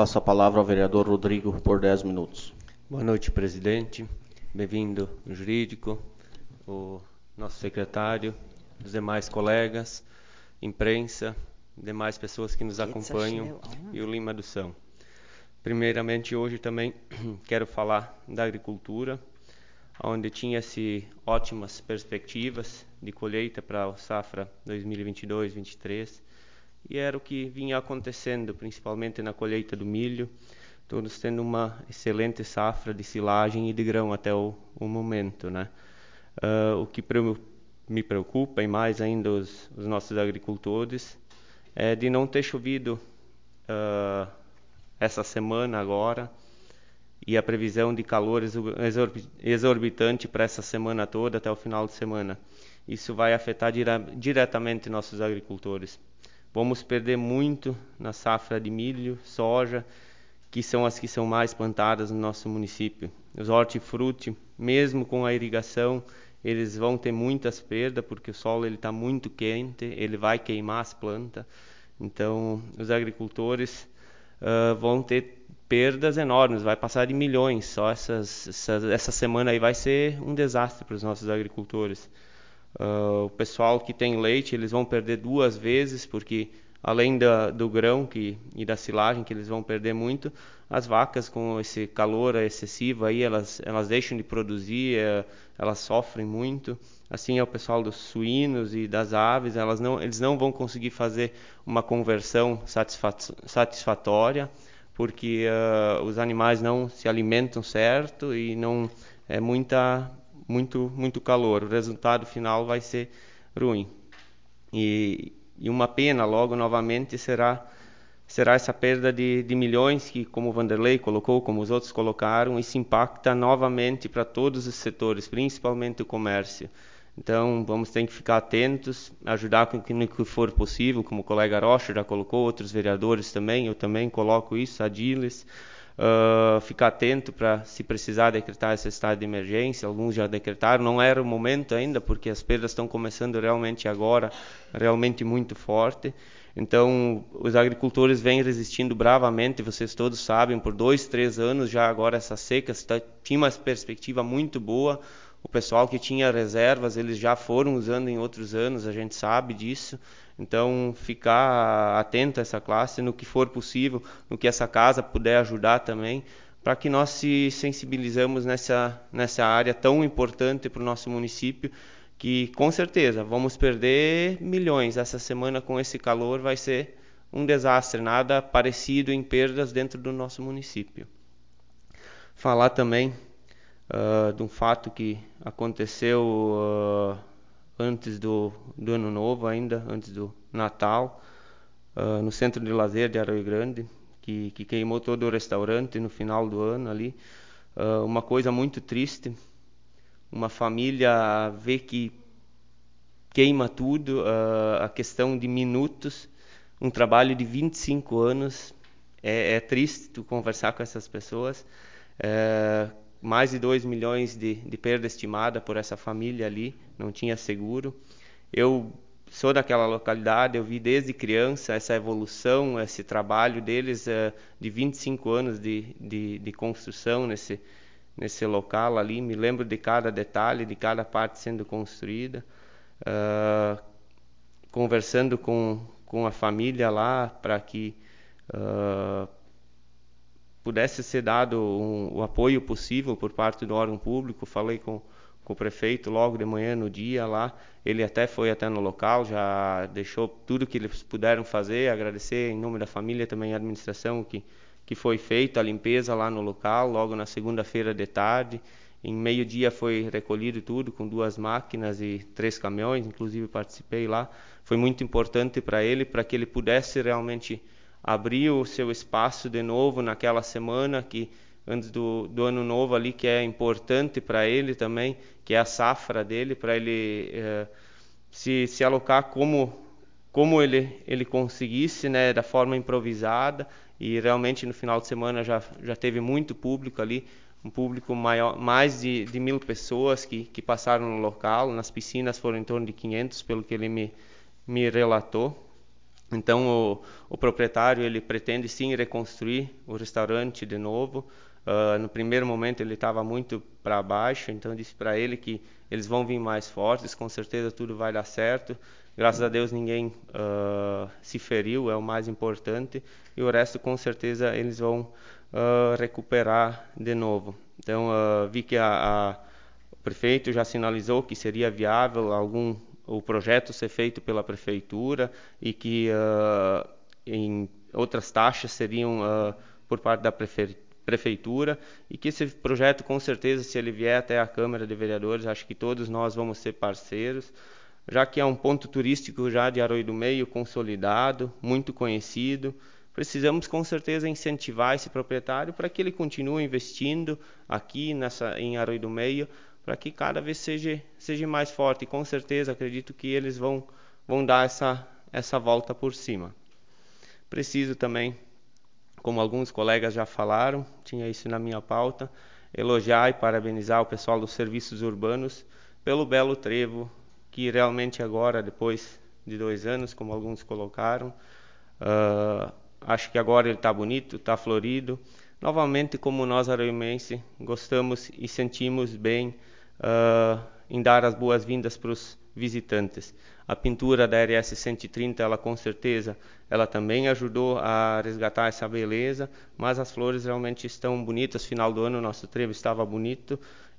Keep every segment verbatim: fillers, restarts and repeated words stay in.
passo a palavra ao vereador Rodrigo por dez minutos. Boa noite, presidente. Bem-vindo o jurídico, o nosso secretário, os demais colegas, imprensa, demais pessoas que nos acompanham e o Lima do São. Primeiramente, hoje também quero falar da agricultura, onde tinha-se ótimas perspectivas de colheita para a safra dois mil e vinte e dois, vinte e três, e era o que vinha acontecendo, principalmente na colheita do milho, todos tendo uma excelente safra de silagem e de grão até o, o momento, né? Uh, o que pre me preocupa, e mais ainda os, os nossos agricultores, é de não ter chovido uh, essa semana agora, e a previsão de calor exorbitante para essa semana toda, até o final de semana. Isso vai afetar dire diretamente nossos agricultores. Vamos perder muito na safra de milho, soja, que são as que são mais plantadas no nosso município. Os hortifruti, mesmo com a irrigação, eles vão ter muitas perdas, porque o solo está muito quente, ele vai queimar as plantas. Então, os agricultores uh, vão ter perdas enormes, vai passar de milhões. Só essas, essas, essa semana aí vai ser um desastre para os nossos agricultores. Uh, o pessoal que tem leite, eles vão perder duas vezes, porque além da, do grão que, e da silagem, que eles vão perder muito, as vacas com esse calor excessivo aí, elas, elas deixam de produzir, é, elas sofrem muito. Assim é o pessoal dos suínos e das aves, elas não, eles não vão conseguir fazer uma conversão satisfatória, porque uh, os animais não se alimentam certo e não é muita muito muito calor. O resultado final vai ser ruim. E, e uma pena, logo novamente, será será essa perda de, de milhões que, como o Vanderlei colocou, como os outros colocaram, isso impacta novamente para todos os setores, principalmente o comércio. Então, vamos ter que ficar atentos, ajudar com que no que for possível, como o colega Rocha já colocou, outros vereadores também, eu também coloco isso, a Diles, uh, ficar atento para, se precisar decretar esse estado de emergência. Alguns já decretaram, não era o momento ainda, porque as perdas estão começando realmente agora, realmente muito forte. Então, os agricultores vêm resistindo bravamente, vocês todos sabem, por dois, três anos já agora essa seca está, tinha uma perspectiva muito boa. O pessoal que tinha reservas, eles já foram usando em outros anos, a gente sabe disso. Então, ficar atento a essa classe no que for possível, no que essa casa puder ajudar também, para que nós se sensibilizamos nessa, nessa área tão importante para o nosso município, que com certeza vamos perder milhões. Essa semana com esse calor vai ser um desastre, nada parecido em perdas dentro do nosso município. Falar também Uh, de um fato que aconteceu uh, antes do, do Ano Novo, ainda antes do Natal, uh, no centro de lazer de Aroio Grande, que, que queimou todo o restaurante no final do ano ali. Uh, uma coisa muito triste, uma família vê que queima tudo, uh, a questão de minutos, um trabalho de vinte e cinco anos, é, é triste tu conversar com essas pessoas. Uh, mais de dois milhões de, de perda estimada por essa família ali, não tinha seguro. Eu sou daquela localidade, eu vi desde criança essa evolução, esse trabalho deles uh, de vinte e cinco anos de, de, de construção nesse, nesse local ali, me lembro de cada detalhe, de cada parte sendo construída, uh, conversando com, com a família lá para que uh, pudesse ser dado um, o apoio possível por parte do órgão público. Falei com, com o prefeito logo de manhã no dia lá, ele até foi até no local, já deixou tudo que eles puderam fazer, agradecer em nome da família também a administração que, que foi feita a limpeza lá no local, logo na segunda-feira de tarde. Em meio-dia foi recolhido tudo com duas máquinas e três caminhões, inclusive participei lá. Foi muito importante para ele, para que ele pudesse realmente abriu o seu espaço de novo naquela semana que antes do, do ano novo ali, que é importante para ele também, que é a safra dele, para ele eh, se, se alocar como, como ele, ele conseguisse, né, da forma improvisada. E realmente no final de semana já, já teve muito público ali, um público maior, mais de, de mil pessoas que, que passaram no local. Nas piscinas foram em torno de quinhentos, pelo que ele me, me relatou. Então o, o proprietário ele pretende sim reconstruir o restaurante de novo. Uh, no primeiro momento ele estava muito para baixo, então eu disse para ele que eles vão vir mais fortes, com certeza tudo vai dar certo. Graças a Deus ninguém uh, se feriu, é o mais importante, e o resto com certeza eles vão uh, recuperar de novo. Então uh, vi que a, a, o prefeito já sinalizou que seria viável algum o projeto ser feito pela prefeitura e que uh, em outras taxas seriam uh, por parte da prefeitura prefeitura e que esse projeto com certeza, se ele vier até a Câmara de Vereadores, acho que todos nós vamos ser parceiros, já que é um ponto turístico já de Arroio do Meio consolidado, muito conhecido. Precisamos com certeza incentivar esse proprietário para que ele continue investindo aqui nessa em Arroio do Meio, para que cada vez seja seja mais forte, e com certeza acredito que eles vão vão dar essa essa volta por cima. Preciso também, como alguns colegas já falaram, tinha isso na minha pauta, elogiar e parabenizar o pessoal dos serviços urbanos pelo belo trevo, que realmente agora, depois de dois anos, como alguns colocaram, uh, acho que agora ele está bonito, está florido. Novamente, como nós arroiomenses, gostamos e sentimos bem uh, em dar as boas-vindas para os visitantes. A pintura da R S cento e trinta, ela com certeza, ela também ajudou a resgatar essa beleza, mas as flores realmente estão bonitas. Final do ano o nosso trevo estava bonito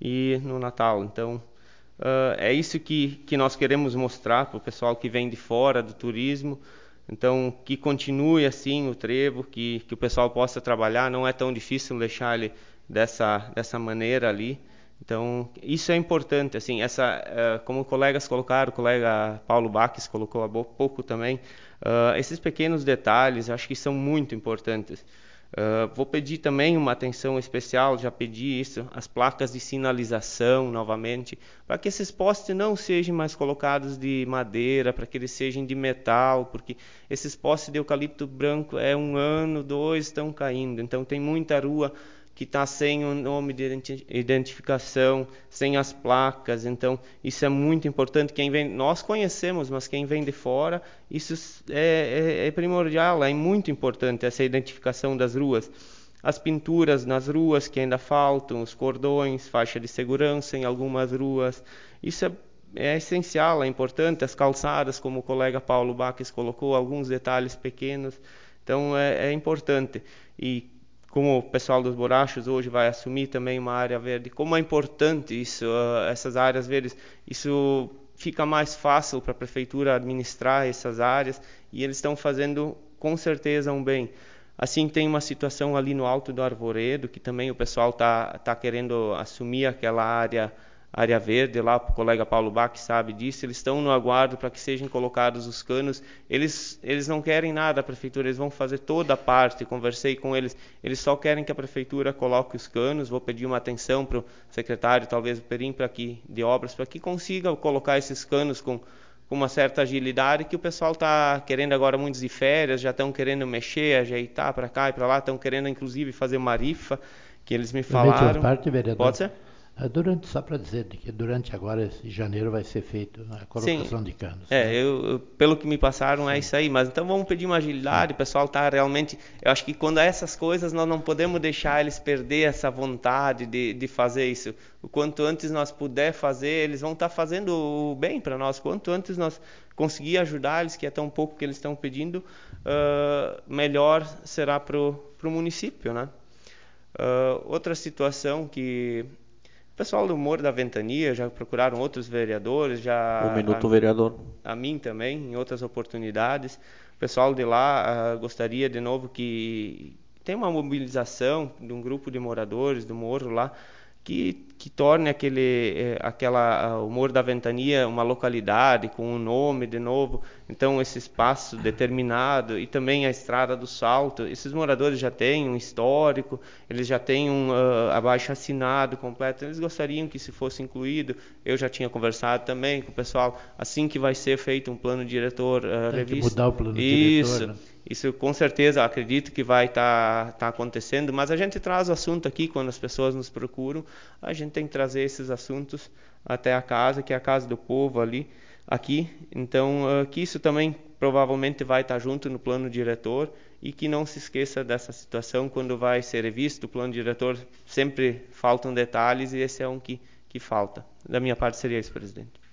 e no Natal. Então, uh, é isso que, que nós queremos mostrar para o pessoal que vem de fora do turismo. Então, que continue assim o trevo, que, que o pessoal possa trabalhar. Não é tão difícil deixar ele dessa, dessa maneira ali. Então, isso é importante, assim, essa, uh, como colegas colocaram, o colega Paulo Baques colocou há pouco também, uh, esses pequenos detalhes, acho que são muito importantes. Uh, vou pedir também uma atenção especial, já pedi isso, as placas de sinalização novamente, para que esses postes não sejam mais colocados de madeira, para que eles sejam de metal, porque esses postes de eucalipto branco é um ano, dois, estão caindo, então tem muita rua que está sem o nome de identificação, sem as placas. Então isso é muito importante. Quem vem, nós conhecemos, mas quem vem de fora, isso é, é, é primordial, é muito importante essa identificação das ruas. As pinturas nas ruas que ainda faltam, os cordões, faixa de segurança em algumas ruas, isso é, é essencial, é importante. As calçadas, como o colega Paulo Baques colocou, alguns detalhes pequenos, então é, é importante. E como o pessoal dos borrachos hoje vai assumir também uma área verde, como é importante isso, uh, essas áreas verdes, isso fica mais fácil para a prefeitura administrar essas áreas e eles estão fazendo com certeza um bem. Assim, tem uma situação ali no Alto do Arvoredo, que também o pessoal está tá querendo assumir aquela área área verde, lá o colega Paulo Bach sabe disso, eles estão no aguardo para que sejam colocados os canos, eles, eles não querem nada da prefeitura, eles vão fazer toda a parte, conversei com eles, eles só querem que a prefeitura coloque os canos, vou pedir uma atenção para o secretário, talvez o Perim, para que, de obras, para que consiga colocar esses canos com, com uma certa agilidade, que o pessoal está querendo agora, muitos de férias, já estão querendo mexer, ajeitar para cá e para lá, estão querendo inclusive fazer uma rifa, que eles me falaram. Parte, vereador. Pode ser? Durante, só para dizer que durante agora, esse janeiro, vai ser feito a colocação Sim. de canos. É, né? eu, eu, pelo que me passaram, Sim. é isso aí. Mas então vamos pedir uma agilidade, Sim. o pessoal está realmente... Eu acho que quando há essas coisas, nós não podemos deixar eles perder essa vontade de, de fazer isso. O quanto antes nós puder fazer, eles vão estar tá fazendo o bem para nós. Quanto antes nós conseguir ajudar eles, que é tão pouco que eles estão pedindo, uh, melhor será para o município, né? Uh, outra situação que... O pessoal do Morro da Ventania já procuraram outros vereadores, já Um minuto, a, vereador. A mim também, em outras oportunidades. O pessoal de lá uh, gostaria de novo que tem uma mobilização de um grupo de moradores do Morro lá, que, que torne aquele, eh, aquela, uh, o Morro da Ventania uma localidade com um nome de novo. Então esse espaço determinado e também a Estrada do Salto, esses moradores já têm um histórico, eles já têm um uh, abaixo-assinado completo, eles gostariam que isso fosse incluído. Eu já tinha conversado também com o pessoal, assim que vai ser feito um plano diretor uh, Tem revisto. que mudar o plano isso, diretor, né? Isso com certeza acredito que vai estar tá, tá acontecendo, mas a gente traz o assunto aqui quando as pessoas nos procuram, a gente tem que trazer esses assuntos até a casa, que é a casa do povo ali, aqui. Então, uh, que isso também provavelmente vai estar junto no plano diretor e que não se esqueça dessa situação quando vai ser revisto o plano diretor. Sempre faltam detalhes e esse é um que, que falta. Da minha parte seria isso, presidente.